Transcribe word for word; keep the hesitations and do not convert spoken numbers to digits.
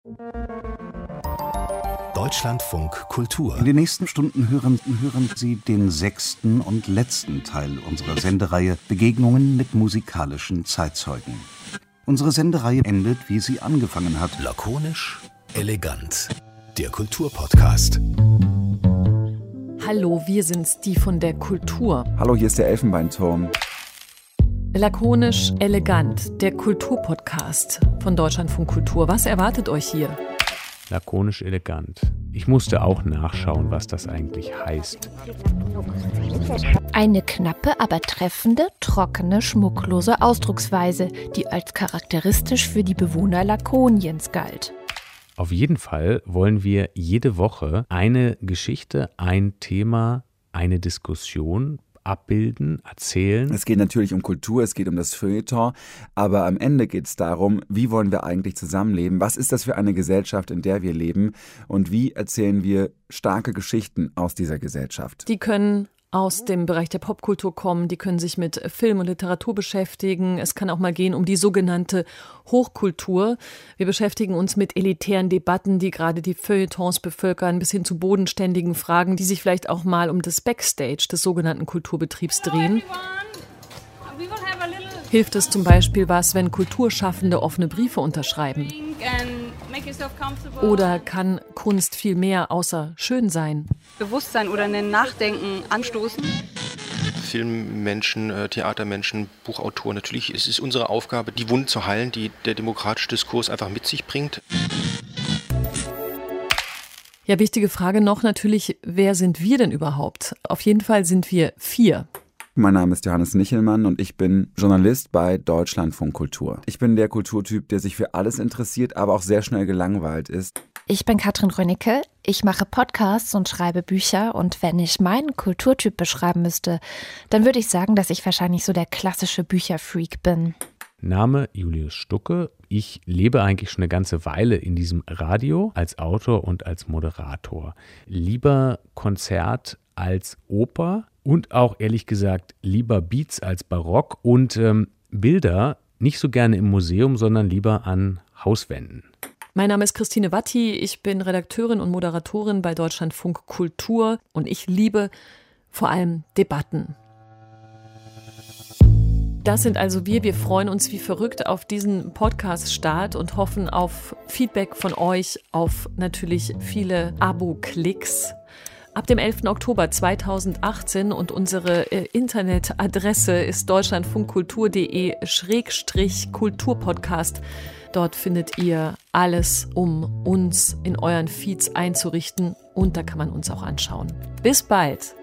Deutschlandfunk Kultur. In den nächsten Stunden hören, hören Sie den sechsten und letzten Teil unserer Sendereihe Begegnungen mit musikalischen Zeitzeugen. Unsere Sendereihe endet, wie sie angefangen hat. Lakonisch, elegant. Der Kulturpodcast. Hallo, wir sind's, die von der Kultur. Hallo, hier ist der Elfenbeinturm. Lakonisch, elegant. Der Kulturpodcast von Deutschlandfunk Kultur. Was erwartet euch hier? Lakonisch elegant. Ich musste auch nachschauen, was das eigentlich heißt. Eine knappe, aber treffende, trockene, schmucklose Ausdrucksweise, die als charakteristisch für die Bewohner Lakoniens galt. Auf jeden Fall wollen wir jede Woche eine Geschichte, ein Thema, eine Diskussion abbilden, erzählen. Es geht natürlich um Kultur, es geht um das Feuilleton, aber am Ende geht es darum, wie wollen wir eigentlich zusammenleben? Was ist das für eine Gesellschaft, in der wir leben? Und wie erzählen wir starke Geschichten aus dieser Gesellschaft? Die können aus dem Bereich der Popkultur kommen, die können sich mit Film und Literatur beschäftigen. Es kann auch mal gehen um die sogenannte Hochkultur. Wir beschäftigen uns mit elitären Debatten, die gerade die Feuilletons bevölkern, bis hin zu bodenständigen Fragen, die sich vielleicht auch mal um das Backstage des sogenannten Kulturbetriebs drehen. Hilft es zum Beispiel was, wenn Kulturschaffende offene Briefe unterschreiben? Oder kann Kunst viel mehr außer schön sein? Bewusstsein oder ein Nachdenken anstoßen? Filmmenschen, Theatermenschen, Buchautoren, natürlich ist es unsere Aufgabe, die Wunden zu heilen, die der demokratische Diskurs einfach mit sich bringt. Ja, wichtige Frage noch natürlich, wer sind wir denn überhaupt? Auf jeden Fall sind wir vier. Mein Name ist Johannes Nichelmann und ich bin Journalist bei Deutschlandfunk Kultur. Ich bin der Kulturtyp, der sich für alles interessiert, aber auch sehr schnell gelangweilt ist. Ich bin Katrin Rönicke, ich mache Podcasts und schreibe Bücher und wenn ich meinen Kulturtyp beschreiben müsste, dann würde ich sagen, dass ich wahrscheinlich so der klassische Bücherfreak bin. Name Julius Stucke. Ich lebe eigentlich schon eine ganze Weile in diesem Radio als Autor und als Moderator. Lieber Konzert als Oper und auch ehrlich gesagt lieber Beats als Barock und ähm, Bilder nicht so gerne im Museum, sondern lieber an Hauswänden. Mein Name ist Christine Watti, ich bin Redakteurin und Moderatorin bei Deutschlandfunk Kultur und ich liebe vor allem Debatten. Das sind also wir. Wir freuen uns wie verrückt auf diesen Podcast-Start und hoffen auf Feedback von euch, auf natürlich viele Abo-Klicks. Ab dem elften Oktober zweitausendachtzehn und unsere äh, Internetadresse ist deutschlandfunkkultur.de Schrägstrich Kulturpodcast. Dort findet ihr alles, um uns in euren Feeds einzurichten und da kann man uns auch anschauen. Bis bald!